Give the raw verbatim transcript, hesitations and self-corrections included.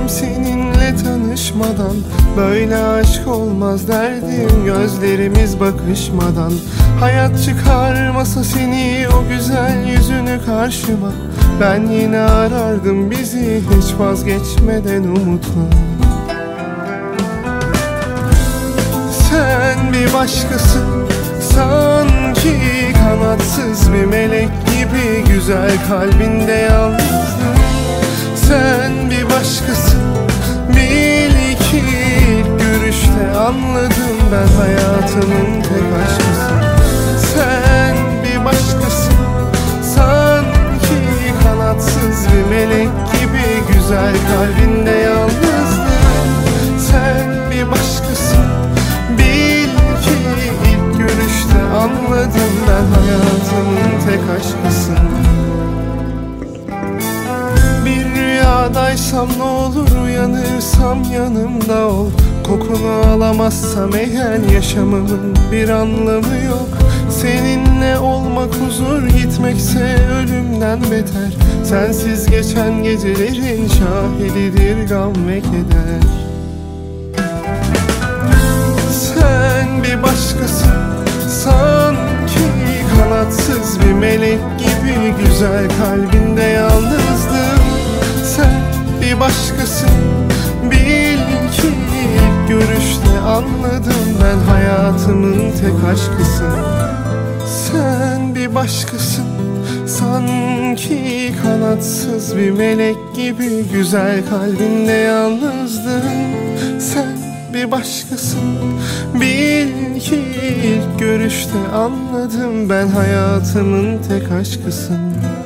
seninle tanışmadan. Böyle aşk olmaz derdim gözlerimiz bakışmadan. Hayat çıkarmasa seni, o güzel yüzünü karşıma, ben yine arardım bizi hiç vazgeçmeden umutla. Sen bir başkasın, sanki kanatsız bir melek gibi, güzel kalbinde yalnızım. Sen bir başkasın, bil ki ilk görüşte anladım, ben hayatımın tek aşkısın. Sen bir başkasın, sanki kanatsız bir melek gibi, güzel kalbinde yalnızdım. Sen bir başkasın, bil ki ilk görüşte anladım, ben hayatımın tek aşkısın. Bir rüyadaysam ne olur, uyanırsam yanımda ol. Kokunu alamazsam eğer yaşamımın bir anlamı yok. Seninle olmak huzur, gitmekse ölümden beter. Sensiz geçen gecelerin şahididir gam ve keder. Sen bir başkasın, sanki kanatsız bir melek gibi, güzel kalbinde yalnızdım. Sen bir başkasın, bil ki ilk görüşte anladım, ben hayatımın tek aşkısın. Sen bir başkasın, sanki kanatsız bir melek gibi, güzel kalbinde yalnızdım. Sen bir başkasın, bil ki ilk görüşte anladım, ben hayatımın tek aşkısın.